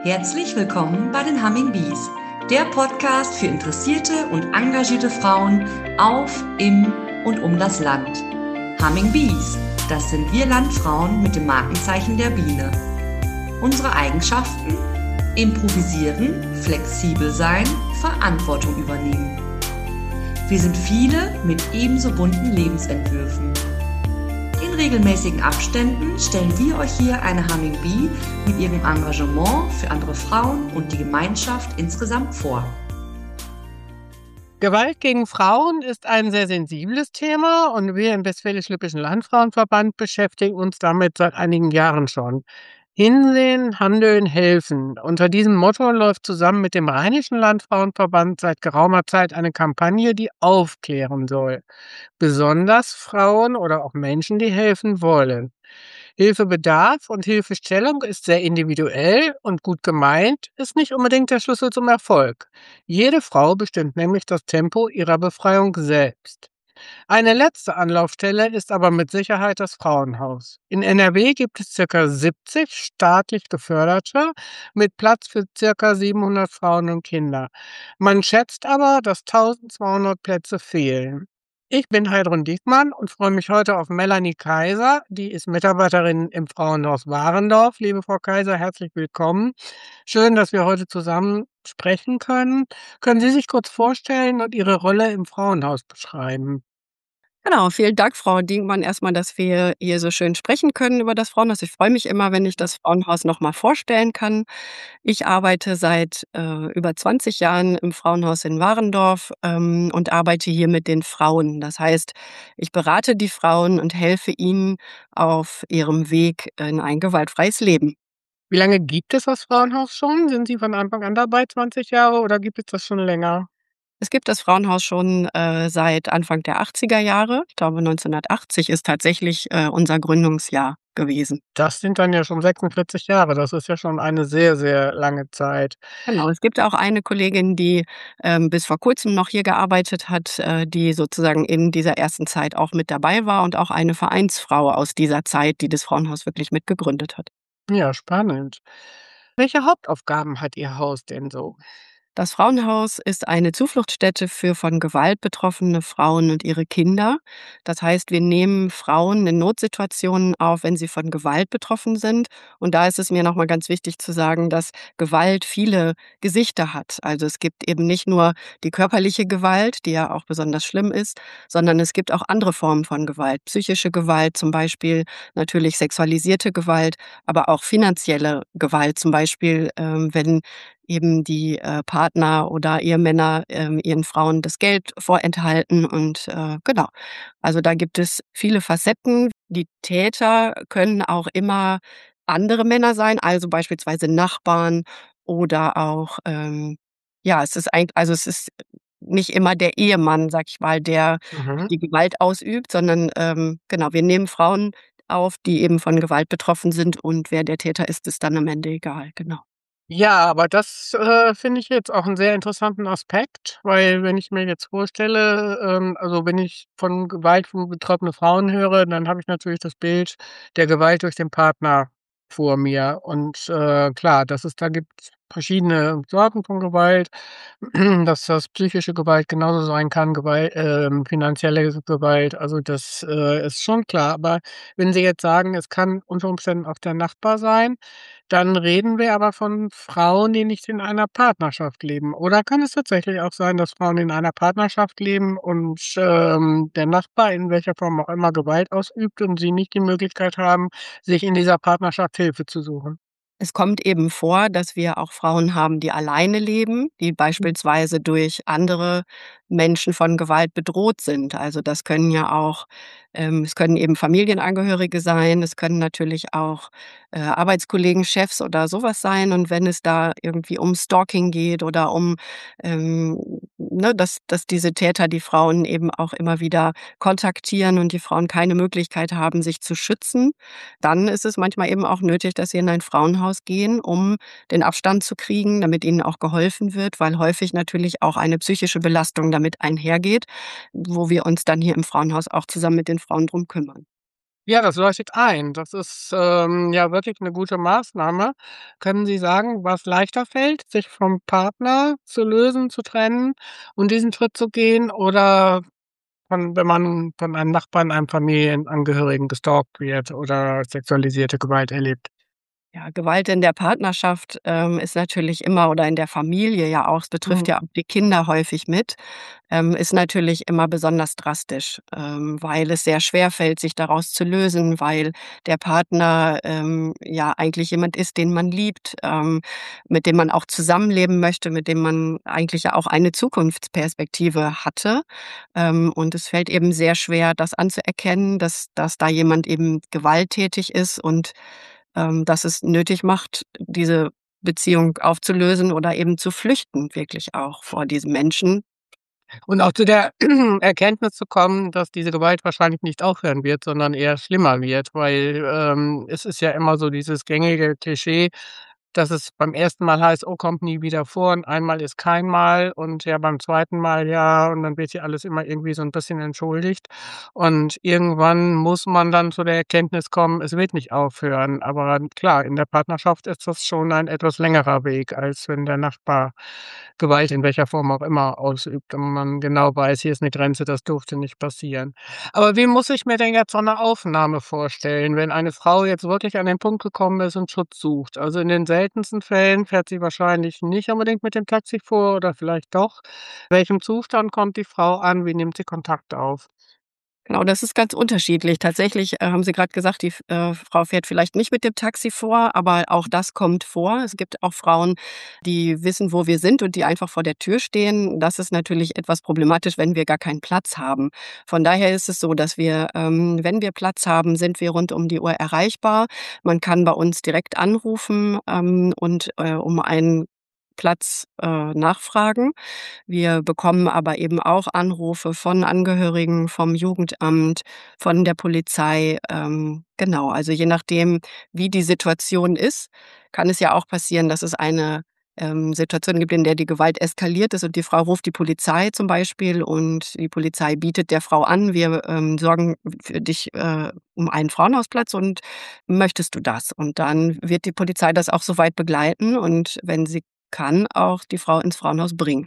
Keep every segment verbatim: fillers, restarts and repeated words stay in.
Herzlich willkommen bei den Humming Bees, der Podcast für interessierte und engagierte Frauen auf, im und um das Land. Humming Bees, das sind wir Landfrauen mit dem Markenzeichen der Biene. Unsere Eigenschaften? Improvisieren, flexibel sein, Verantwortung übernehmen. Wir sind viele mit ebenso bunten Lebensentwürfen. In regelmäßigen Abständen stellen wir euch hier eine Humming Bee mit ihrem Engagement für andere Frauen und die Gemeinschaft insgesamt vor. Gewalt gegen Frauen ist ein sehr sensibles Thema und wir im Westfälisch-Lippischen Landfrauenverband beschäftigen uns damit seit einigen Jahren schon. Hinsehen, handeln, helfen. Unter diesem Motto läuft zusammen mit dem Rheinischen Landfrauenverband seit geraumer Zeit eine Kampagne, die aufklären soll. Besonders Frauen oder auch Menschen, die helfen wollen. Hilfebedarf und Hilfestellung ist sehr individuell und gut gemeint, ist nicht unbedingt der Schlüssel zum Erfolg. Jede Frau bestimmt nämlich das Tempo ihrer Befreiung selbst. Eine letzte Anlaufstelle ist aber mit Sicherheit das Frauenhaus. In N R W gibt es ca. siebzig staatlich geförderte mit Platz für ca. siebenhundert Frauen und Kinder. Man schätzt aber, dass eintausendzweihundert Plätze fehlen. Ich bin Heidrun Diekmann und freue mich heute auf Melanie Kaiser. Die ist Mitarbeiterin im Frauenhaus Warendorf. Liebe Frau Kaiser, herzlich willkommen. Schön, dass wir heute zusammen sprechen können. Können Sie sich kurz vorstellen und Ihre Rolle im Frauenhaus beschreiben? Genau, vielen Dank, Frau Diekmann, erstmal, dass wir hier so schön sprechen können über das Frauenhaus. Ich freue mich immer, wenn ich das Frauenhaus noch mal vorstellen kann. Ich arbeite seit äh, über zwanzig Jahren im Frauenhaus in Warendorf ähm, und arbeite hier mit den Frauen. Das heißt, ich berate die Frauen und helfe ihnen auf ihrem Weg in ein gewaltfreies Leben. Wie lange gibt es das Frauenhaus schon? Sind Sie von Anfang an dabei, zwanzig Jahre, oder gibt es das schon länger? Es gibt das Frauenhaus schon äh, seit Anfang der achtziger Jahre. Ich glaube, neunzehnhundertachtzig ist tatsächlich äh, unser Gründungsjahr gewesen. Das sind dann ja schon sechsundvierzig Jahre. Das ist ja schon eine sehr, sehr lange Zeit. Genau, es gibt auch eine Kollegin, die ähm, bis vor kurzem noch hier gearbeitet hat, äh, die sozusagen in dieser ersten Zeit auch mit dabei war und auch eine Vereinsfrau aus dieser Zeit, die das Frauenhaus wirklich mitgegründet hat. Ja, spannend. Welche Hauptaufgaben hat Ihr Haus denn so? Das Frauenhaus ist eine Zufluchtsstätte für von Gewalt betroffene Frauen und ihre Kinder. Das heißt, wir nehmen Frauen in Notsituationen auf, wenn sie von Gewalt betroffen sind. Und da ist es mir nochmal ganz wichtig zu sagen, dass Gewalt viele Gesichter hat. Also es gibt eben nicht nur die körperliche Gewalt, die ja auch besonders schlimm ist, sondern es gibt auch andere Formen von Gewalt. Psychische Gewalt zum Beispiel, natürlich sexualisierte Gewalt, aber auch finanzielle Gewalt. Zum Beispiel, ähm, wenn eben die äh, Partner oder Ehemänner ähm, ihren Frauen das Geld vorenthalten und äh, genau. Also da gibt es viele Facetten. Die Täter können auch immer andere Männer sein, also beispielsweise Nachbarn oder auch ähm, ja, es ist eigentlich, also es ist nicht immer der Ehemann, sag ich mal, der Mhm. die Gewalt ausübt, sondern ähm, genau, wir nehmen Frauen auf, die eben von Gewalt betroffen sind und wer der Täter ist, ist dann am Ende egal, genau. Ja, aber das, äh, finde ich jetzt auch einen sehr interessanten Aspekt, weil wenn ich mir jetzt vorstelle, ähm also, wenn ich von Gewalt von betroffene Frauen höre, dann habe ich natürlich das Bild der Gewalt durch den Partner vor mir. Und, äh, klar, dass es da gibt verschiedene Sorten von Gewalt, dass das psychische Gewalt genauso sein kann, Gewalt ähm, finanzielle Gewalt, also das, äh, ist schon klar. Aber wenn Sie jetzt sagen, es kann unter Umständen auch der Nachbar sein, dann reden wir aber von Frauen, die nicht in einer Partnerschaft leben. Oder kann es tatsächlich auch sein, dass Frauen in einer Partnerschaft leben und, ähm, der Nachbar in welcher Form auch immer Gewalt ausübt und sie nicht die Möglichkeit haben, sich in dieser Partnerschaft Hilfe zu suchen? Es kommt eben vor, dass wir auch Frauen haben, die alleine leben, die beispielsweise durch andere Menschen von Gewalt bedroht sind. Also das können ja auch, ähm, es können eben Familienangehörige sein, es können natürlich auch äh, Arbeitskollegen, Chefs oder sowas sein. Und wenn es da irgendwie um Stalking geht oder um, ähm, ne, dass, dass diese Täter die Frauen eben auch immer wieder kontaktieren und die Frauen keine Möglichkeit haben, sich zu schützen, dann ist es manchmal eben auch nötig, dass sie in ein Frauenhaus gehen, um den Abstand zu kriegen, damit ihnen auch geholfen wird, weil häufig natürlich auch eine psychische Belastung damit einhergeht, wo wir uns dann hier im Frauenhaus auch zusammen mit den Frauen drum kümmern. Ja, das leuchtet ein. Das ist, ähm, ja wirklich 'ne gute Maßnahme. Können Sie sagen, was leichter fällt, sich vom Partner zu lösen, zu trennen und diesen Schritt zu gehen oder von wenn man von einem Nachbarn, einem Familienangehörigen gestalkt wird oder sexualisierte Gewalt erlebt? Ja, Gewalt in der Partnerschaft, ähm, ist natürlich immer oder in der Familie ja auch, es betrifft Mhm. ja auch die Kinder häufig mit, ähm, ist natürlich immer besonders drastisch, ähm, weil es sehr schwerfällt, sich daraus zu lösen, weil der Partner, ähm, ja eigentlich jemand ist, den man liebt, ähm, mit dem man auch zusammenleben möchte, mit dem man eigentlich ja auch eine Zukunftsperspektive hatte. Ähm, und es fällt eben sehr schwer, das anzuerkennen, dass dass da jemand eben gewalttätig ist und, ähm, dass es nötig macht, diese Beziehung aufzulösen oder eben zu flüchten wirklich auch vor diesem Menschen. Und auch zu der Erkenntnis zu kommen, dass diese Gewalt wahrscheinlich nicht aufhören wird, sondern eher schlimmer wird, weil, ähm, es ist ja immer so dieses gängige Klischee, dass es beim ersten Mal heißt: „Oh, kommt nie wieder vor“ und einmal ist kein Mal und ja, beim zweiten Mal ja und dann wird ja alles immer irgendwie so 'n bisschen entschuldigt. Und irgendwann muss man dann zu der Erkenntnis kommen, es wird nicht aufhören. Aber klar, in der Partnerschaft ist das schon ein etwas längerer Weg, als wenn der Nachbar Gewalt in welcher Form auch immer ausübt und man genau weiß, hier ist 'ne Grenze, das durfte nicht passieren. Aber wie muss ich mir denn jetzt so 'ne Aufnahme vorstellen, wenn eine Frau jetzt wirklich an den Punkt gekommen ist und Schutz sucht? Also, in den seltensten Fällen fährt sie wahrscheinlich nicht unbedingt mit dem Taxi vor oder vielleicht doch. Welchem Zustand kommt die Frau an? Wie nimmt sie Kontakt auf? Genau, das ist ganz unterschiedlich. Tatsächlich, äh, haben Sie grad gesagt, die F äh, Frau fährt vielleicht nicht mit dem Taxi vor, aber auch das kommt vor. Es gibt auch Frauen, die wissen, wo wir sind und die einfach vor der Tür stehen. Das ist natürlich etwas problematisch, wenn wir gar keinen Platz haben. Von daher ist es so, dass wir, ähm, wenn wir Platz haben, sind wir rund um die Uhr erreichbar. Man kann bei uns direkt anrufen, ähm, und, äh, um einen Platz, äh, nachfragen. Wir bekommen aber eben auch Anrufe von Angehörigen, vom Jugendamt, von der Polizei. Ähm, genau, also je nachdem, wie die Situation ist, kann es ja auch passieren, dass es eine, ähm, Situation gibt, in der die Gewalt eskaliert ist und die Frau ruft die Polizei zum Beispiel und die Polizei bietet der Frau an: „Wir, ähm, sorgen für dich, äh, um einen Frauenhausplatz und möchtest du das?“ Und dann wird die Polizei das auch so weit begleiten und wenn sie kann, auch die Frau ins Frauenhaus bringen.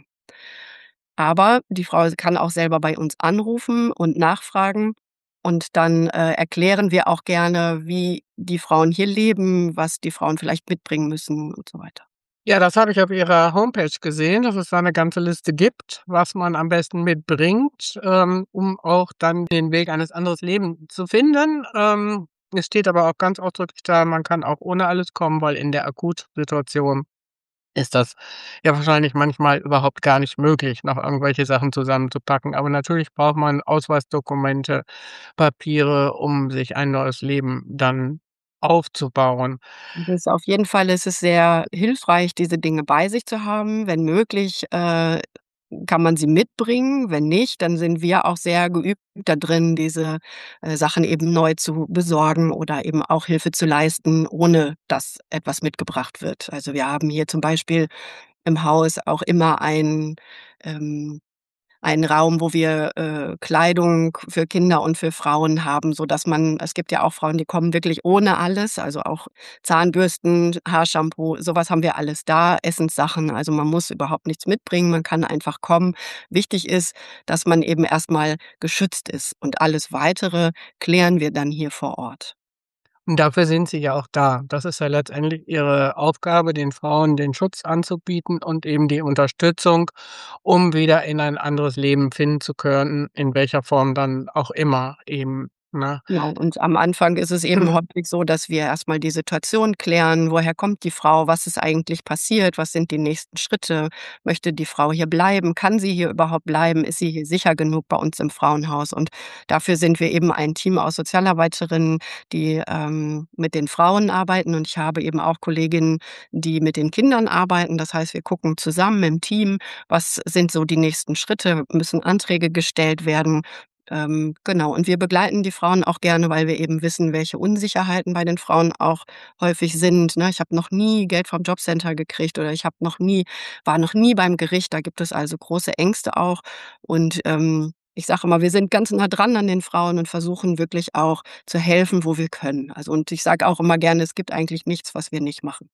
Aber die Frau kann auch selber bei uns anrufen und nachfragen und dann, äh, erklären wir auch gerne, wie die Frauen hier leben, was die Frauen vielleicht mitbringen müssen und so weiter. Ja, das habe ich auf Ihrer Homepage gesehen, dass es da 'ne ganze Liste gibt, was man am besten mitbringt, ähm, um auch dann den Weg eines anderes Leben zu finden. Ähm, es steht aber auch ganz ausdrücklich da, man kann auch ohne alles kommen, weil in der Akutsituation ist das ja wahrscheinlich manchmal überhaupt gar nicht möglich, noch irgendwelche Sachen zusammenzupacken. Aber natürlich braucht man Ausweisdokumente, Papiere, um sich ein neues Leben dann aufzubauen. Das ist auf jeden Fall ist es sehr hilfreich, diese Dinge bei sich zu haben. Wenn möglich, äh, kann man sie mitbringen. Wenn nicht, dann sind wir auch sehr geübt da drin, diese, äh, Sachen eben neu zu besorgen oder eben auch Hilfe zu leisten, ohne dass etwas mitgebracht wird. Also, wir haben hier zum Beispiel im Haus auch immer ein ähm, einen Raum, wo wir, äh, Kleidung für Kinder und für Frauen haben, sodass man es gibt ja auch Frauen, die kommen wirklich ohne alles, also auch Zahnbürsten, Haarshampoo, so was haben wir alles da, Essenssachen. Also, man muss überhaupt nichts mitbringen, man kann einfach kommen. Wichtig ist, dass man eben erst mal geschützt ist und alles Weitere klären wir dann hier vor Ort. Und dafür sind Sie ja auch da. Das ist ja letztendlich Ihre Aufgabe, den Frauen den Schutz anzubieten und eben die Unterstützung, um wieder in ein anderes Leben finden zu können, in welcher Form dann auch immer eben, ne? Genau, und am Anfang ist es eben häufig so, dass wir erst mal die Situation klären. Woher kommt die Frau? Was ist eigentlich passiert? Was sind die nächsten Schritte? Möchte die Frau hier bleiben? Kann sie hier überhaupt bleiben? Ist sie hier sicher genug bei uns im Frauenhaus? Und dafür sind wir eben ein Team aus Sozialarbeiterinnen, die, ähm, mit den Frauen arbeiten und ich habe eben auch Kolleginnen, die mit den Kindern arbeiten. Das heißt, wir gucken zusammen im Team, was sind so die nächsten Schritte? Müssen Anträge gestellt werden? Ähm, genau, und wir begleiten die Frauen auch gerne, weil wir eben wissen, welche Unsicherheiten bei den Frauen auch häufig sind, ne? „Ich habe noch nie Geld vom Jobcenter gekriegt“ oder „Ich habe noch nie war noch nie beim Gericht.“ Da gibt es also große Ängste auch und, ähm, ich sage immer, wir sind ganz nah dran an den Frauen und versuchen wirklich auch zu helfen, wo wir können. Also, und ich sage auch immer gerne, es gibt eigentlich nichts, was wir nicht machen.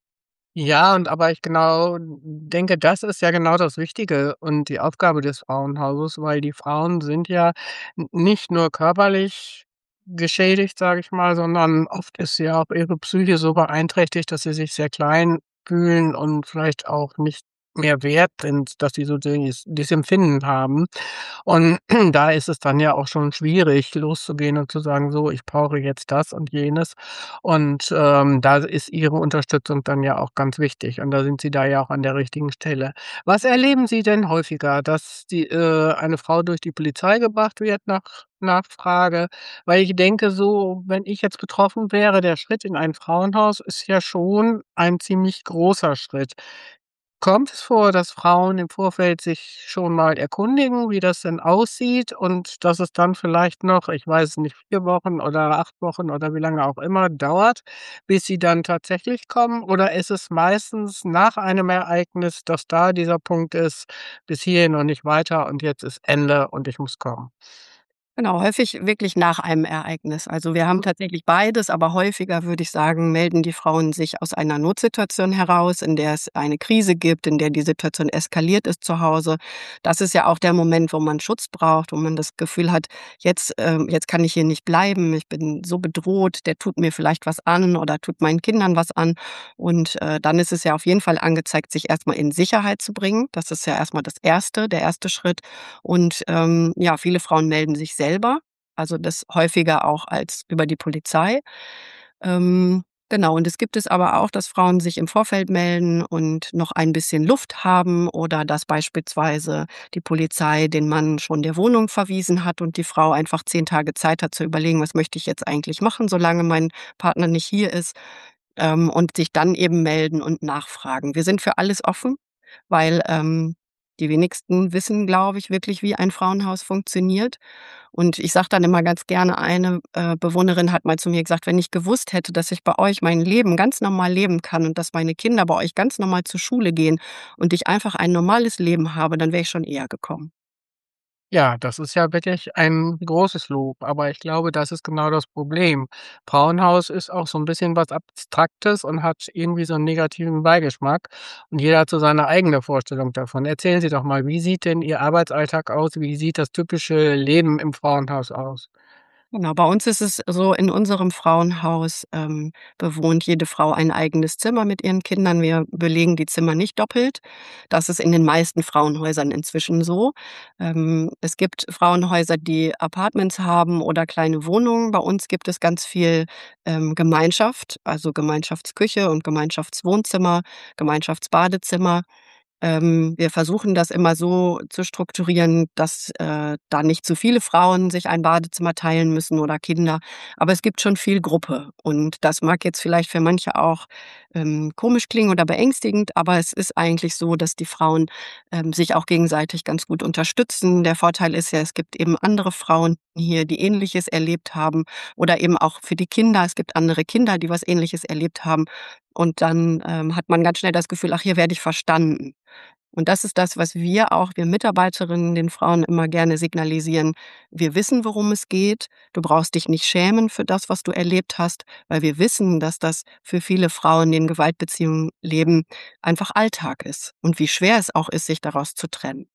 Ja, und aber ich genau denke, das ist ja genau das Wichtige und die Aufgabe des Frauenhauses, weil die Frauen sind ja n nicht nur körperlich geschädigt, sage ich mal, sondern oft ist ja auch ihre Psyche so beeinträchtigt, dass sie sich sehr klein fühlen und vielleicht auch nicht mehr wert sind, dass sie so dies dieses Empfinden haben. Und da ist es dann ja auch schon schwierig, loszugehen und zu sagen: „So, ich brauche jetzt das und jenes.“ Und, ähm, da ist Ihre Unterstützung dann ja auch ganz wichtig und da sind Sie da ja auch an der richtigen Stelle. Was erleben Sie denn häufiger, dass die äh, eine Frau durch die Polizei gebracht wird nach Nachfrage? Weil ich denke so, wenn ich jetzt betroffen wäre, der Schritt in ein Frauenhaus ist ja schon ein ziemlich großer Schritt. Kommt es vor, dass Frauen im Vorfeld sich schon mal erkundigen, wie das denn aussieht und dass es dann vielleicht noch, ich weiß nicht, vier Wochen oder acht Wochen oder wie lange auch immer dauert, bis sie dann tatsächlich kommen? Oder ist es meistens nach einem Ereignis, dass da dieser Punkt ist: „Bis hierhin und nicht weiter und jetzt ist Ende und ich muss kommen?“ Genau, häufig wirklich nach einem Ereignis. Also, wir haben tatsächlich beides, aber häufiger, würde ich sagen, melden die Frauen sich aus einer Notsituation heraus, in der es eine Krise gibt, in der die Situation eskaliert ist zu Hause. Das ist ja auch der Moment, wo man Schutz braucht, wo man das Gefühl hat: „Jetzt ähm, jetzt kann ich hier nicht bleiben. Ich bin so bedroht, der tut mir vielleicht was an oder tut meinen Kindern was an.“ Und, äh, dann ist es ja auf jeden Fall angezeigt, sich erst mal in Sicherheit zu bringen. Das ist ja erst mal das Erste der erste Schritt. Und, ähm, ja, viele Frauen melden sich selber, also das häufiger auch als über die Polizei. Ähm, genau, und es gibt es aber auch, dass Frauen sich im Vorfeld melden und noch ein bisschen Luft haben oder dass beispielsweise die Polizei den Mann schon der Wohnung verwiesen hat und die Frau einfach zehn Tage Zeit hat zu überlegen: „Was möchte ich jetzt eigentlich machen, solange mein Partner nicht hier ist?“ Ähm, und sich dann eben melden und nachfragen. Wir sind für alles offen, weil, ähm, die wenigsten wissen, glaube ich, wirklich, wie ein Frauenhaus funktioniert. Und ich sage dann immer ganz gerne, eine, äh, Bewohnerin hat mal zu mir gesagt: „Wenn ich gewusst hätte, dass ich bei euch mein Leben ganz normal leben kann und dass meine Kinder bei euch ganz normal zur Schule gehen und ich einfach ein normales Leben habe, dann wäre ich schon eher gekommen.“ Ja, das ist ja wirklich ein großes Lob, aber ich glaube, das ist genau das Problem. Frauenhaus ist auch so 'n bisschen was Abstraktes und hat irgendwie so 'n negativen Beigeschmack und jeder hat so seine eigene Vorstellung davon. Erzählen Sie doch mal, wie sieht denn Ihr Arbeitsalltag aus? Wie sieht das typische Leben im Frauenhaus aus? Genau, bei uns ist es so, in unserem Frauenhaus, ähm, bewohnt jede Frau ein eigenes Zimmer mit ihren Kindern. Wir belegen die Zimmer nicht doppelt. Das ist in den meisten Frauenhäusern inzwischen so. Ähm, es gibt Frauenhäuser, die Apartments haben oder kleine Wohnungen. Bei uns gibt es ganz viel, ähm, Gemeinschaft, also Gemeinschaftsküche und Gemeinschaftswohnzimmer, Gemeinschaftsbadezimmer. Ähm, wir versuchen das immer so zu strukturieren, dass, äh, da nicht zu viele Frauen sich ein Badezimmer teilen müssen oder Kinder. Aber es gibt schon viel Gruppe und das mag jetzt vielleicht für manche auch, ähm, komisch klingen oder beängstigend, aber es ist eigentlich so, dass die Frauen, ähm, sich auch gegenseitig ganz gut unterstützen. Der Vorteil ist ja, es gibt eben andere Frauen hier, die Ähnliches erlebt haben oder eben auch für die Kinder. Es gibt andere Kinder, die was Ähnliches erlebt haben und dann, ähm, hat man ganz schnell das Gefühl: „Ach, hier werde ich verstanden.“ Und das ist das, was wir auch wir Mitarbeiterinnen den Frauen immer gerne signalisieren: „Wir wissen, worum es geht. Du brauchst dich nicht schämen für das, was du erlebt hast, weil wir wissen, dass das für viele Frauen, die in Gewaltbeziehungen leben, einfach Alltag ist und wie schwer es auch ist, sich daraus zu trennen.“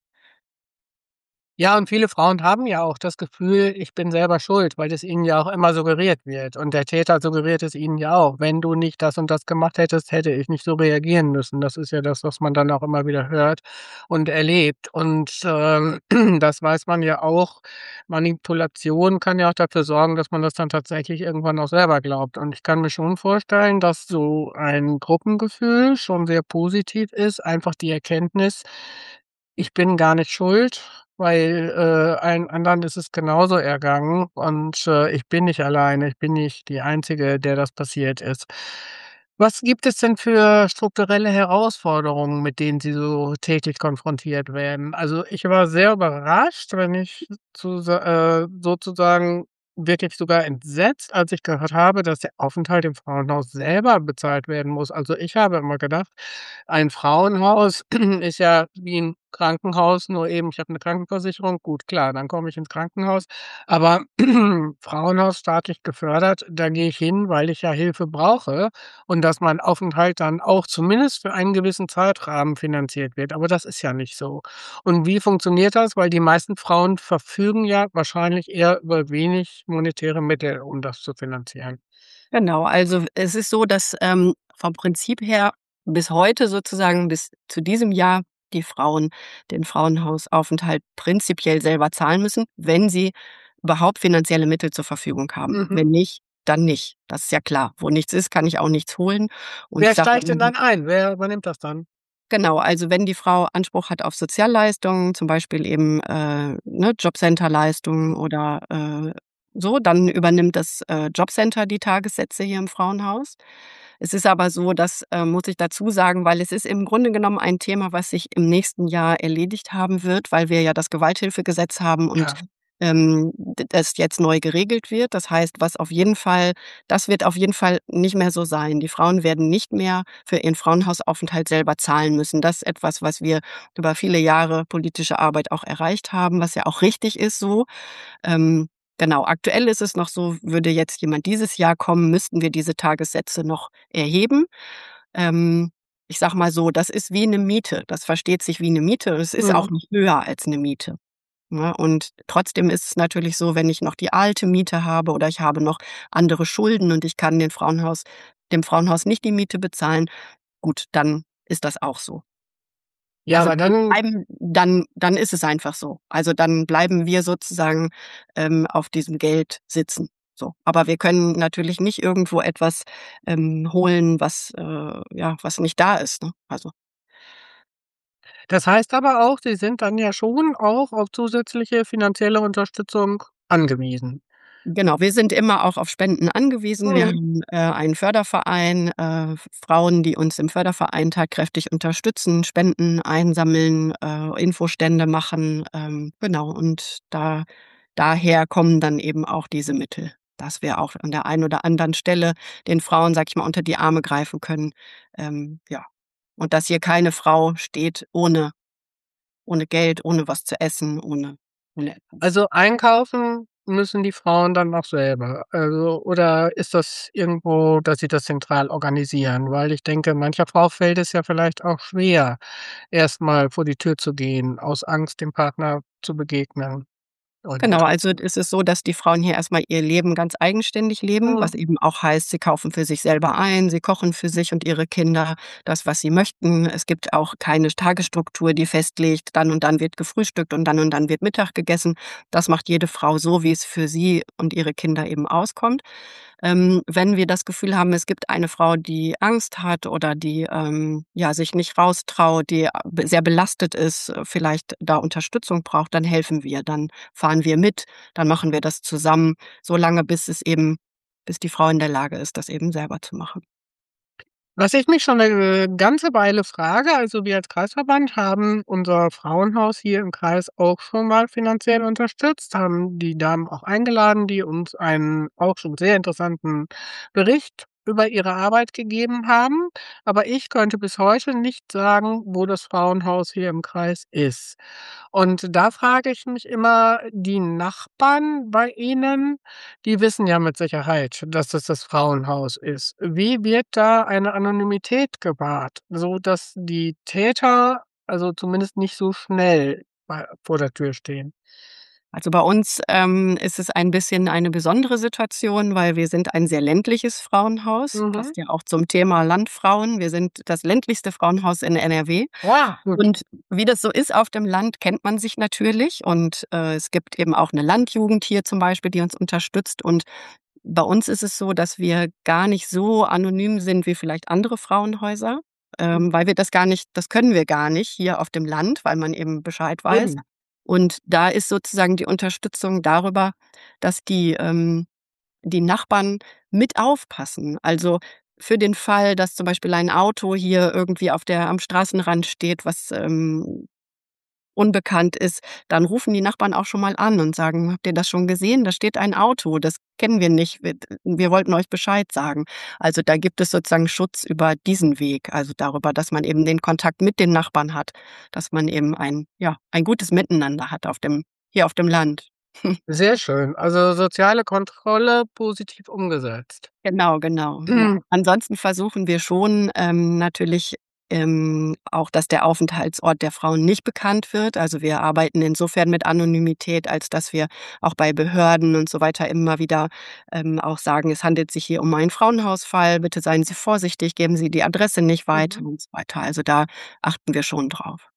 Ja, und viele Frauen haben ja auch das Gefühl: „Ich bin selber schuld“, weil das ihnen ja auch immer suggeriert wird. Und der Täter suggeriert es ihnen ja auch: „Wenn du nicht das und das gemacht hättest, hätte ich nicht so reagieren müssen.“ Das ist ja das, was man dann auch immer wieder hört und erlebt. Und, ähm, das weiß man ja auch, Manipulation kann ja auch dafür sorgen, dass man das dann tatsächlich irgendwann auch selber glaubt. Und ich kann mir schon vorstellen, dass so ein Gruppengefühl schon sehr positiv ist, einfach die Erkenntnis: „Ich bin gar nicht schuld, weil, äh, allen anderen ist es genauso ergangen und, äh, ich bin nicht alleine. Ich bin nicht die Einzige, der das passiert ist.“ Was gibt es denn für strukturelle Herausforderungen, mit denen Sie so täglich konfrontiert werden? Also, ich war sehr überrascht, wenn ich zusa äh, sozusagen wirklich sogar entsetzt, als ich gehört habe, dass der Aufenthalt im Frauenhaus selber bezahlt werden muss. Also, ich habe immer gedacht, ein Frauenhaus ist ja wie 'n Krankenhaus nur eben, ich habe 'ne Krankenversicherung, gut, klar, dann komme ich ins Krankenhaus. Aber Frauenhaus staatlich gefördert, da gehe ich hin, weil ich ja Hilfe brauche und dass mein Aufenthalt dann auch zumindest für einen gewissen Zeitrahmen finanziert wird. Aber das ist ja nicht so. Und wie funktioniert das? Weil die meisten Frauen verfügen ja wahrscheinlich eher über wenig monetäre Mittel, um das zu finanzieren. Genau, also es ist so, dass, ähm, vom Prinzip her bis heute sozusagen, bis zu diesem Jahr die Frauen den Frauenhausaufenthalt prinzipiell selber zahlen müssen, wenn sie überhaupt finanzielle Mittel zur Verfügung haben. Mhm. Wenn nicht, dann nicht. Das ist ja klar. Wo nichts ist, kann ich auch nichts holen. Und ich Wer sage steigt denn dann ein? Wer übernimmt das dann? Genau, also wenn die Frau Anspruch hat auf Sozialleistungen, zum Beispiel eben, äh, ne, Jobcenterleistungen oder, äh, so, dann übernimmt das, äh, Jobcenter die Tagessätze hier im Frauenhaus. Es ist aber so, das, äh, muss ich dazu sagen, weil es ist im Grunde genommen ein Thema, was sich im nächsten Jahr erledigt haben wird, weil wir ja das Gewalthilfegesetz haben und, Ja. ähm, d das jetzt neu geregelt wird. Das heißt, was auf jeden Fall das wird auf jeden Fall nicht mehr so sein. Die Frauen werden nicht mehr für ihren Frauenhausaufenthalt selber zahlen müssen. Das ist etwas, was wir über viele Jahre politische Arbeit auch erreicht haben, was ja auch richtig ist so. Ähm, genau, aktuell ist es noch so, würde jetzt jemand dieses Jahr kommen, müssten wir diese Tagessätze noch erheben. Ähm, ich sage mal so, das ist wie 'ne Miete. Das versteht sich wie 'ne Miete. Es ist auch Mhm. nicht höher als 'ne Miete, ne? Und trotzdem ist es natürlich so, wenn ich noch die alte Miete habe oder ich habe noch andere Schulden und ich kann den Frauenhaus dem Frauenhaus nicht die Miete bezahlen, gut, dann ist das auch so. Ja, Also, aber dann dann bleiben dann dann ist es einfach so. Also, dann bleiben wir sozusagen, ähm, auf diesem Geld sitzen, so. Aber wir können natürlich nicht irgendwo etwas, ähm, holen, was, äh ja, was nicht da ist, ne? Also Das heißt aber auch, Sie sind dann ja schon auch auf zusätzliche finanzielle Unterstützung angewiesen. Genau, wir sind immer auch auf Spenden angewiesen. Wir Mhm. haben, äh, einen Förderverein, äh, F Frauen, die uns im Förderverein tatkräftig unterstützen, Spenden einsammeln, äh, Infostände machen, ähm, genau. Und da daher kommen dann eben auch diese Mittel, dass wir auch an der einen oder anderen Stelle den Frauen, sage ich mal, unter die Arme greifen können. Ähm, ja. Und dass hier keine Frau steht ohne ohne Geld, ohne was zu essen, ohne ohne etwas. Also, einkaufen müssen die Frauen dann auch selber? Also oder ist das irgendwo, dass Sie das zentral organisieren? Weil ich denke, mancher Frau fällt es ja vielleicht auch schwer, erst mal vor die Tür zu gehen, aus Angst, dem Partner zu begegnen. Genau, Und also ist es so, dass die Frauen hier erst mal ihr Leben ganz eigenständig leben, was Mhm. eben auch heißt, sie kaufen für sich selber ein, sie kochen für sich und ihre Kinder das, was sie möchten. Es gibt auch keine Tagesstruktur, die festlegt, dann und dann wird gefrühstückt und dann und dann wird Mittag gegessen. Das macht jede Frau so, wie es für sie und ihre Kinder eben auskommt. Ähm, wenn wir das Gefühl haben, es gibt eine Frau, die Angst hat oder die, ähm, ja, sich nicht raustraut, die a be sehr belastet ist, äh, vielleicht da Unterstützung braucht, dann helfen wir. Dann fahren wir mit, dann machen wir das zusammen, solange bis es eben bis die Frau in der Lage ist, das eben selber zu machen. Was ich mich schon 'ne ganze Weile frage, also wir als Kreisverband haben unser Frauenhaus hier im Kreis auch schon mal finanziell unterstützt, haben die Damen auch eingeladen, die uns einen auch schon sehr interessanten Bericht über ihre Arbeit gegeben haben. Aber ich könnte bis heute nicht sagen, wo das Frauenhaus hier im Kreis ist. Und da frage ich mich immer, die Nachbarn bei Ihnen, die wissen ja mit Sicherheit, dass das das Frauenhaus ist. Wie wird da eine Anonymität gewahrt, sodass die Täter, also zumindest nicht so schnell bei vor der Tür stehen? Also, bei uns, ähm, ist es ein bisschen eine besondere Situation, weil wir sind ein sehr ländliches Frauenhaus. Mhm. Passt ja auch zum Thema Landfrauen. Wir sind das ländlichste Frauenhaus in NRW. Wow, gut. Und wie das so ist auf dem Land, kennt man sich natürlich. Und, äh, es gibt eben auch 'ne Landjugend hier zum Beispiel, die uns unterstützt. Und bei uns ist es so, dass wir gar nicht so anonym sind wie vielleicht andere Frauenhäuser, ähm, weil wir das gar nicht das können wir gar nicht hier auf dem Land, weil man eben Bescheid weiß. Eben. Und da ist sozusagen die Unterstützung darüber, dass die, ähm die Nachbarn mit aufpassen. Also, für den Fall, dass zum Beispiel ein Auto hier irgendwie auf der am Straßenrand steht, was, ähm unbekannt ist, dann rufen die Nachbarn auch schon mal an und sagen: „Habt ihr das schon gesehen? Da steht ein Auto, das kennen wir nicht. Wir wir wollten euch Bescheid sagen.“ Also, da gibt es sozusagen Schutz über diesen Weg, also darüber, dass man eben den Kontakt mit den Nachbarn hat, dass man eben ein ja, ein gutes Miteinander hat auf dem hier auf dem Land. Sehr schön. Also, soziale Kontrolle positiv umgesetzt. Genau, genau, ja. Ansonsten versuchen wir schon, ähm, natürlich, ähm, auch, dass der Aufenthaltsort der Frauen nicht bekannt wird. Also, wir arbeiten insofern mit Anonymität, als dass wir auch bei Behörden und so weiter immer wieder, ähm, auch sagen: „Es handelt sich hier um einen Frauenhausfall. Bitte seien Sie vorsichtig, geben Sie die Adresse nicht weiter“, Mhm. und so weiter. Also, da achten wir schon drauf.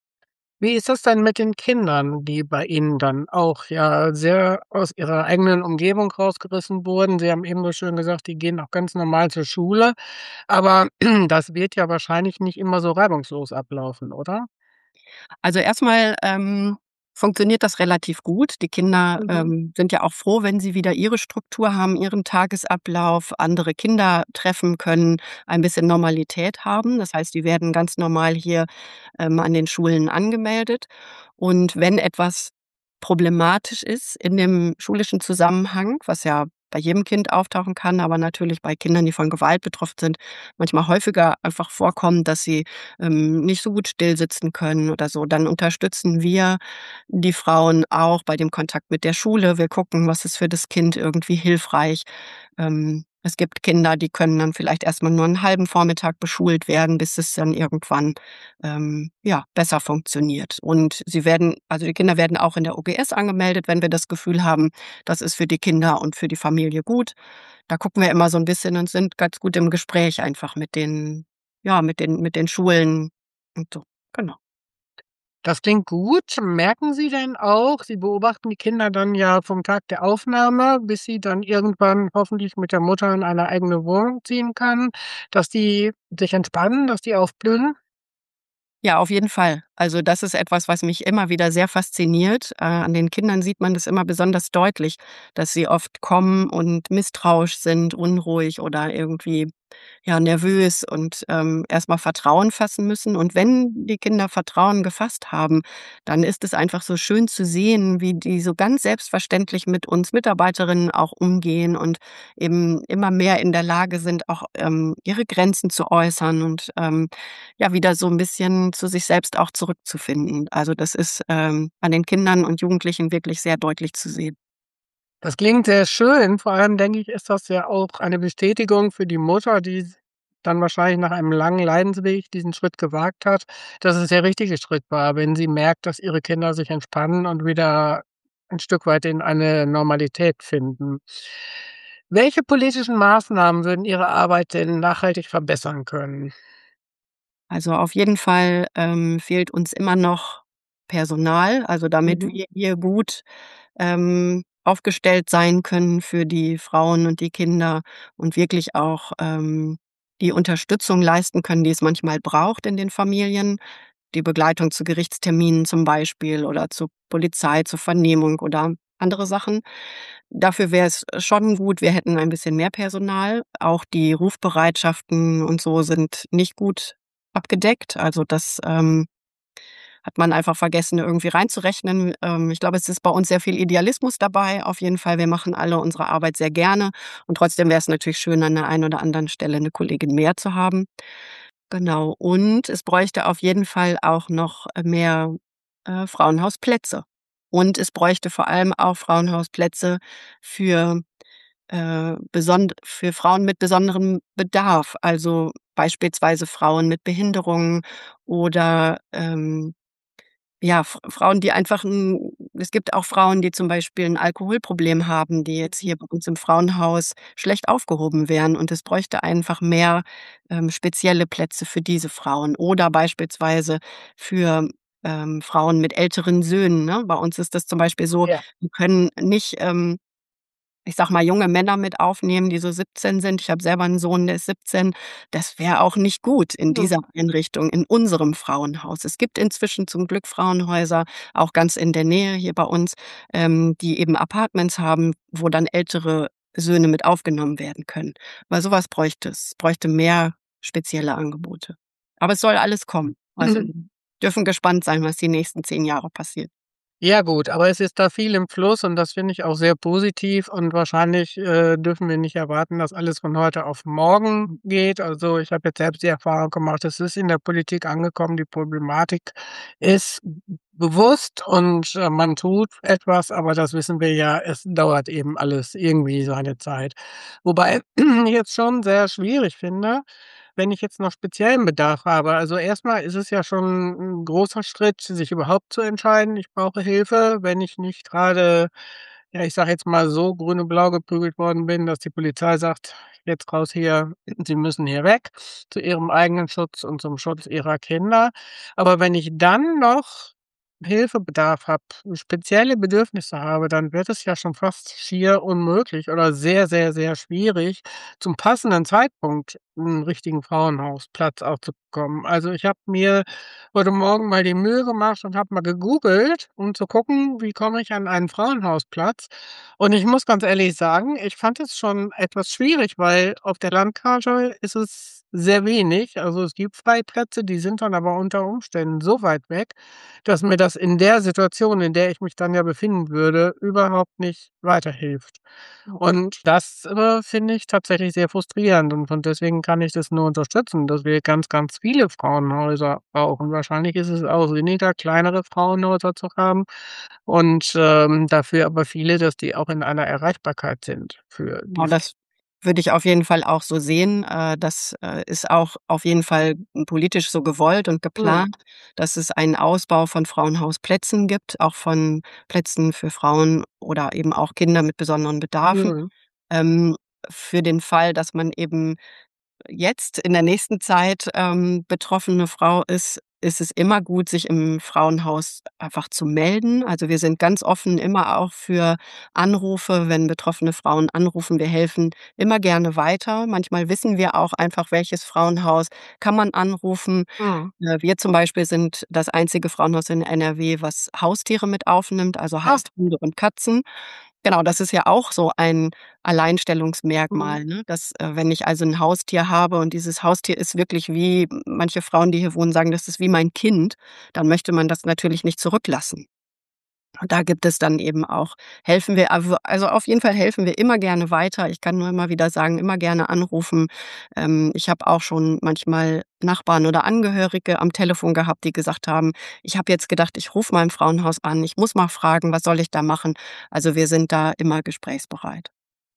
Wie ist das denn mit den Kindern, die bei Ihnen dann auch ja sehr aus ihrer eigenen Umgebung rausgerissen wurden? Sie haben eben so schön gesagt, die gehen auch ganz normal zur Schule, aber das wird ja wahrscheinlich nicht immer so reibungslos ablaufen, oder? Also, erstmal ähm, funktioniert das relativ gut. Die Kinder, Mhm. ähm, sind ja auch froh, wenn sie wieder ihre Struktur haben, ihren Tagesablauf, andere Kinder treffen können, ein bisschen Normalität haben. Das heißt, die werden ganz normal hier, ähm, an den Schulen angemeldet. Und wenn etwas problematisch ist in dem schulischen Zusammenhang, was ja bei jedem Kind auftauchen kann, aber natürlich bei Kindern, die von Gewalt betroffen sind, manchmal häufiger einfach vorkommt, dass sie, ähm, nicht so gut stillsitzen können oder so, dann unterstützen wir die Frauen auch bei dem Kontakt mit der Schule. Wir gucken, was ist für das Kind irgendwie hilfreich. Ähm, es gibt Kinder, die können dann vielleicht erst mal nur 'n halben Vormittag beschult werden, bis es dann irgendwann, ähm, ja, besser funktioniert. Und sie werden also, die Kinder werden auch in der O G S angemeldet, wenn wir das Gefühl haben, das ist für die Kinder und für die Familie gut. Da gucken wir immer so 'n bisschen und sind ganz gut im Gespräch einfach mit den ja, mit den mit den Schulen und so, genau. Das klingt gut. Merken Sie denn auch Sie beobachten die Kinder dann ja vom Tag der Aufnahme, bis sie dann irgendwann hoffentlich mit der Mutter in eine eigene Wohnung ziehen kann, dass die sich entspannen, dass die aufblühen? Ja, auf jeden Fall. Also, das ist etwas, was mich immer wieder sehr fasziniert. Äh, an den Kindern sieht man das immer besonders deutlich, dass sie oft kommen und misstrauisch sind, unruhig oder irgendwie, ja, nervös und, ähm, erst mal Vertrauen fassen müssen. Und wenn die Kinder Vertrauen gefasst haben, dann ist es einfach so schön zu sehen, wie die so ganz selbstverständlich mit uns Mitarbeiterinnen auch umgehen und eben immer mehr in der Lage sind, auch, ähm, ihre Grenzen zu äußern und, ähm, ja, wieder so 'n bisschen zu sich selbst auch zurückzufinden. Also, das ist, ähm, an den Kindern und Jugendlichen wirklich sehr deutlich zu sehen. Das klingt sehr schön. Vor allem denke ich, ist das ja auch eine Bestätigung für die Mutter, die s dann wahrscheinlich nach einem langen Leidensweg diesen Schritt gewagt hat, dass es der richtige Schritt war, wenn sie merkt, dass ihre Kinder sich entspannen und wieder ein Stück weit in eine Normalität finden. Welche politischen Maßnahmen würden Ihre Arbeit denn nachhaltig verbessern können? Also, auf jeden Fall, ähm, fehlt uns immer noch Personal, also, damit Mhm. wir hier gut, ähm, aufgestellt sein können für die Frauen und die Kinder und wirklich auch, ähm, die Unterstützung leisten können, die es manchmal braucht in den Familien. Die Begleitung zu Gerichtsterminen zum Beispiel oder zur Polizei, zur Vernehmung oder andere Sachen. Dafür wäre es schon gut, wir hätten ein bisschen mehr Personal. Auch die Rufbereitschaften und so sind nicht gut abgedeckt. Also, das, ähm, hat man einfach vergessen, irgendwie reinzurechnen. Ähm, ich glaube, es ist bei uns sehr viel Idealismus dabei. Auf jeden Fall, wir machen alle unsere Arbeit sehr gerne und trotzdem wäre es natürlich schön, an der einen oder anderen Stelle 'ne Kollegin mehr zu haben. Genau. Und es bräuchte auf jeden Fall auch noch, äh, mehr, äh, Frauenhausplätze. Und es bräuchte vor allem auch Frauenhausplätze für, äh, besond für Frauen mit besonderem Bedarf, also, beispielsweise Frauen mit Behinderungen oder, ähm, ja, F Frauen, die einfach 'n es gibt auch Frauen, die zum Beispiel 'n Alkoholproblem haben, die jetzt hier bei uns im Frauenhaus schlecht aufgehoben wären. Und es bräuchte einfach mehr, ähm, spezielle Plätze für diese Frauen oder beispielsweise für, ähm, Frauen mit älteren Söhnen, ne? Bei uns ist das zum Beispiel so, Ja. wir können nicht, ähm, ich sage mal, junge Männer mit aufnehmen, die so siebzehn sind. Ich habe selber 'n Sohn, der ist siebzehn. Das wäre auch nicht gut in Mhm. dieser Einrichtung, in unserem Frauenhaus. Es gibt inzwischen zum Glück Frauenhäuser, auch ganz in der Nähe hier bei uns, ähm, die eben Apartments haben, wo dann ältere Söhne mit aufgenommen werden können. Weil so was bräuchte es. Es bräuchte mehr spezielle Angebote. Aber es soll alles kommen. Also, dürfen gespannt sein, was die nächsten zehn Jahre passiert. Ja gut, aber es ist da viel im Fluss und das finde ich auch sehr positiv und wahrscheinlich, äh, dürfen wir nicht erwarten, dass alles von heute auf morgen geht. Also, ich habe jetzt selbst die Erfahrung gemacht, es ist in der Politik angekommen, die Problematik ist b bewusst und, äh, man tut etwas, aber das wissen wir ja, es dauert eben alles irgendwie seine Zeit. Wobei ich jetzt schon sehr schwierig finde, wenn ich jetzt noch speziellen Bedarf habe. Also, erstmal ist es ja schon 'n großer Schritt, sich überhaupt zu entscheiden, ich brauche Hilfe, wenn ich nicht grade, ja, ich sage jetzt mal so grün und blau geprügelt worden bin, dass die Polizei sagt: „Jetzt raus hier, Sie müssen hier weg“, zu ihrem eigenen Schutz und zum Schutz ihrer Kinder. Aber wenn ich dann noch Hilfebedarf habe, spezielle Bedürfnisse habe, dann wird es ja schon fast schier unmöglich oder sehr, sehr, sehr schwierig, zum passenden Zeitpunkt 'n richtigen Frauenhausplatz auch zu bekommen. Also, ich habe mir heute Morgen mal die Mühe gemacht und habe mal gegoogelt, um zu gucken, wie komme ich an einen Frauenhausplatz? Und ich muss ganz ehrlich sagen, ich fand es schon etwas schwierig, weil auf der Landkarte ist es sehr wenig. Also, es gibt Freiplätze, die sind dann aber unter Umständen so weit weg, dass mir das in der Situation, in der ich mich dann ja befinden würde, überhaupt nicht weiterhilft. Und das, äh, finde ich tatsächlich sehr frustrierend und und deswegen kann ich das nur unterstützen, dass wir ganz, ganz viele Frauenhäuser brauchen. Wahrscheinlich ist es auch sinniger, kleinere Frauenhäuser zu haben und, ähm, dafür aber viele, dass die auch in einer Erreichbarkeit sind für die Oh, F das würde ich auf jeden Fall auch so sehen. Äh, das, äh, ist auch auf jeden Fall, hm, politisch so gewollt und Mhm. geplant, dass es einen Ausbau von Frauenhausplätzen gibt, auch von Plätzen für Frauen oder eben auch Kinder mit besonderen Bedarfen. Mhm. Ähm, für den Fall, dass man eben jetzt in der nächsten Zeit, ähm, betroffene Frau ist, ist es immer gut, sich im Frauenhaus einfach zu melden. Also, wir sind ganz offen immer auch für Anrufe, wenn betroffene Frauen anrufen. Wir helfen immer gerne weiter. Manchmal wissen wir auch einfach, welches Frauenhaus kann man anrufen. Mhm. Äh, wir zum Beispiel sind das einzige Frauenhaus in N R W, was Haustiere mit aufnimmt, also Ah. heißt Hunde und Katzen. Genau, das ist ja auch so ein Mhm. Alleinstellungsmerkmal, ne, dass, äh, wenn ich also 'n Haustier habe und dieses Haustier ist wirklich wie manche Frauen, die hier wohnen, sagen: „Das ist wie mein Kind“, dann möchte man das natürlich nicht zurücklassen. Und da gibt es dann eben auch helfen wir aw also, auf jeden Fall helfen wir immer gerne weiter. Ich kann nur immer wieder sagen, immer gerne anrufen. Ähm, ich habe auch schon manchmal Nachbarn oder Angehörige am Telefon gehabt, die gesagt haben: „Ich habe jetzt gedacht, ich rufe mal im Frauenhaus an. Ich muss mal fragen, was soll ich da machen?“ Also, wir sind da immer gesprächsbereit.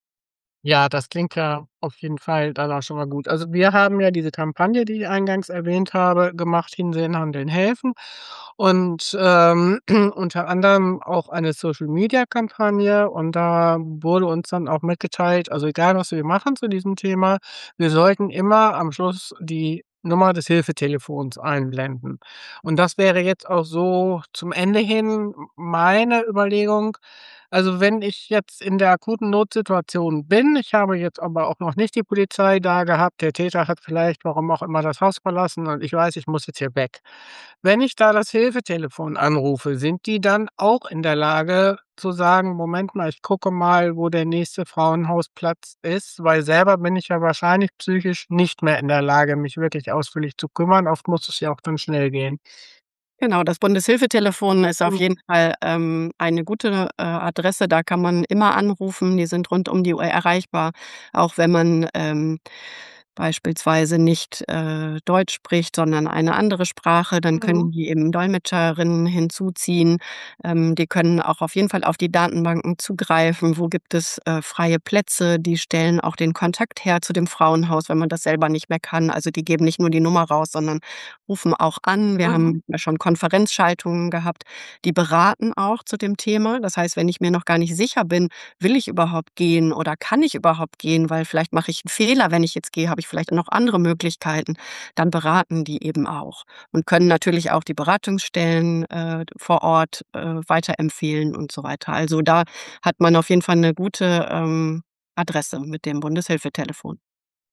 Ja, das klingt ja auf jeden Fall dann auch schon mal gut. Also, wir haben ja diese Kampagne, die ich eingangs erwähnt habe, gemacht, „Hinsehen, Handeln, Helfen“ und, ähm, unter anderem auch eine Social-Media-Kampagne und da wurde uns dann auch mitgeteilt, also, egal was wir machen zu diesem Thema, wir sollten immer am Schluss die Nummer des Hilfetelefons einblenden. Und das wäre jetzt auch so zum Ende hin m meine Überlegung. Also, wenn ich jetzt in der akuten Notsituation bin, ich habe jetzt aber auch noch nicht die Polizei da gehabt, der Täter hat vielleicht, warum auch immer, das Haus verlassen und ich weiß, ich muss jetzt hier weg. Wenn ich da das Hilfetelefon anrufe, sind die dann auch in der Lage zu sagen: „Moment mal, ich gucke mal, wo der nächste Frauenhausplatz ist“, weil selber bin ich ja wahrscheinlich psychisch nicht mehr in der Lage, mich wirklich ausführlich zu kümmern. Oft muss es ja auch dann schnell gehen. Genau, das Bundeshilfetelefon ist auf Mhm. jeden Fall, ähm, eine gute, äh, Adresse. Da kann man immer anrufen. Die sind rund um die Uhr erreichbar, auch wenn man, ähm, beispielsweise nicht, äh, Deutsch spricht, sondern eine andere Sprache, dann Mhm. können die eben Dolmetscherinnen hinzuziehen. Ähm, die können auch auf jeden Fall auf die Datenbanken zugreifen. Wo gibt es, äh, freie Plätze? Die stellen auch den Kontakt her zu dem Frauenhaus, wenn man das selber nicht mehr kann. Also, die geben nicht nur die Nummer raus, sondern rufen auch an. Wir Mhm. haben ja schon Konferenzschaltungen gehabt. Die beraten auch zu dem Thema. Das heißt, wenn ich mir noch gar nicht sicher bin: „Will ich überhaupt gehen oder kann ich überhaupt gehen, weil vielleicht mache ich 'n Fehler, wenn ich jetzt gehe, habe ich vielleicht noch andere Möglichkeiten“, dann beraten die eben auch und können natürlich auch die Beratungsstellen, äh, vor Ort, äh, weiterempfehlen und so weiter. Also, da hat man auf jeden Fall 'ne gute, ähm, Adresse mit dem Bundeshilfetelefon.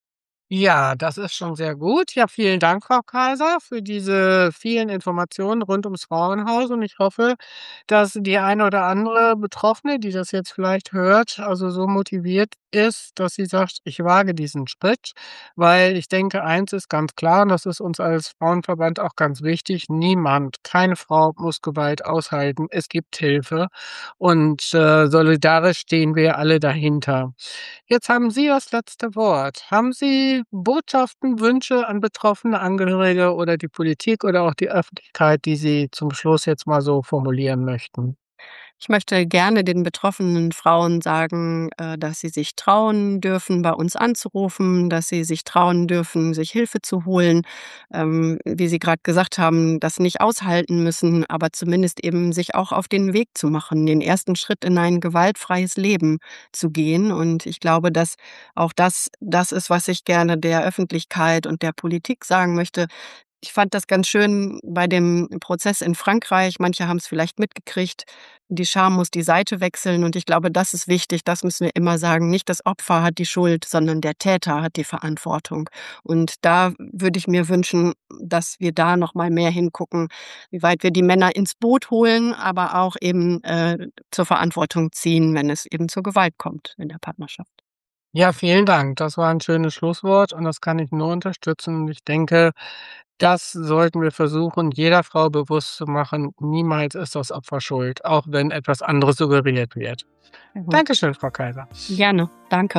Ja, das ist schon sehr gut. Ja, vielen Dank, Frau Kaiser, für diese vielen Informationen rund ums Frauenhaus und ich hoffe, dass die eine oder andere Betroffene, die das jetzt vielleicht hört, also so motiviert ist, dass sie sagt: „Ich wage diesen Schritt“, weil ich denke, eins ist ganz klar und das ist uns als Frauenverband auch ganz wichtig: Niemand, keine Frau muss Gewalt aushalten. Es gibt Hilfe und, äh, solidarisch stehen wir alle dahinter. Jetzt haben Sie das letzte Wort. Haben Sie Botschaften, Wünsche an betroffene Angehörige oder die Politik oder auch die Öffentlichkeit, die Sie zum Schluss jetzt mal so formulieren möchten? Ich möchte gerne den betroffenen Frauen sagen, äh, dass sie sich trauen dürfen, bei uns anzurufen, dass sie sich trauen dürfen, sich Hilfe zu holen, ähm, wie Sie gerade gesagt haben, das nicht aushalten müssen, aber zumindest eben sich auch auf den Weg zu machen, den ersten Schritt in ein gewaltfreies Leben zu gehen. Und ich glaube, dass auch das das ist, was ich gerne der Öffentlichkeit und der Politik sagen möchte. Ich fand das ganz schön bei dem Prozess in Frankreich. Manche haben es vielleicht mitgekriegt. Die Scham muss die Seite wechseln und ich glaube, das ist wichtig. Das müssen wir immer sagen. Nicht das Opfer hat die Schuld, sondern der Täter hat die Verantwortung. Und da würde ich mir wünschen, dass wir da noch mal mehr hingucken, wie weit wir die Männer ins Boot holen, aber auch eben, äh, zur Verantwortung ziehen, wenn es eben zur Gewalt kommt in der Partnerschaft. Ja, vielen Dank. Das war ein schönes Schlusswort und das kann ich nur unterstützen. Und ich denke, das sollten wir versuchen, jeder Frau bewusst zu machen: Niemals ist das Opfer schuld, auch wenn etwas anderes suggeriert wird. Mhm. Dankeschön, Frau Kaiser. Gerne, danke.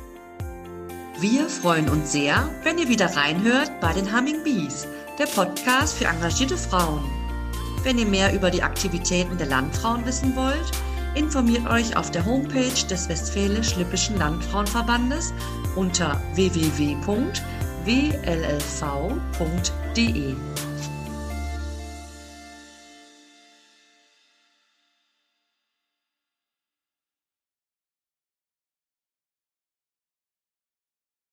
Wir freuen uns sehr, wenn ihr wieder reinhört bei den Humming Bees, der Podcast für engagierte Frauen. Wenn ihr mehr über die Aktivitäten der Landfrauen wissen wollt, informiert euch auf der Homepage des Westfälisch-Lippischen Landfrauenverbandes unter w w w punkt w l l v punkt d e.